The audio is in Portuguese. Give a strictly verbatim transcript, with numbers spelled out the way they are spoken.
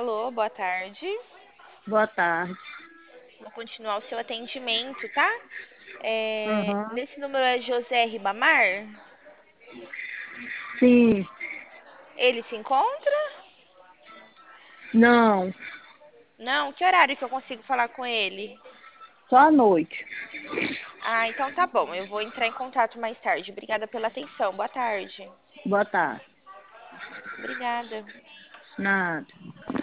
Alô, boa tarde. Boa tarde. Vou continuar o seu atendimento, tá? É, Aham. nesse número é José Ribamar? Sim. Ele se encontra? Não. Não, que horário que eu consigo falar com ele? Só à noite. Ah, então tá bom. Eu vou entrar em contato mais tarde. Obrigada pela atenção. Boa tarde. Boa tarde. Obrigada. Nada.